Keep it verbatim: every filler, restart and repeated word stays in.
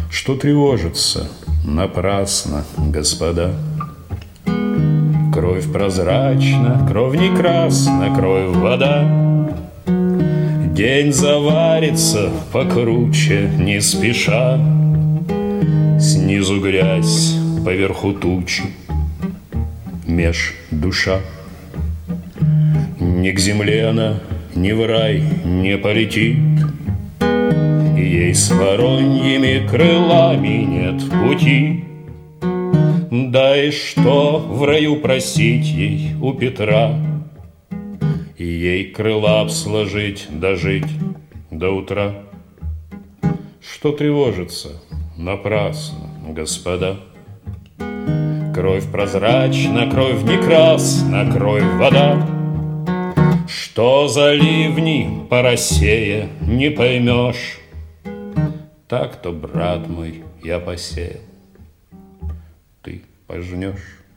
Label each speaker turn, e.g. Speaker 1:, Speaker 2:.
Speaker 1: Что тревожиться напрасно, господа? Кровь прозрачна, кровь не красна, кровь вода. День заварится покруче, не спеша. Снизу грязь, поверху тучи, меж душа. Ни к земле она, ни в рай не полетит, и ей с вороньими крылами нет пути. Да и что в раю просить ей у Петра, и ей крыла б сложить, дожить до утра. Что тревожиться напрасно, господа? Кровь прозрачна, кровь не красна, кровь вода. Что за ливни по России не поймешь? Так-то, брат мой, я посеял, ты пожнешь.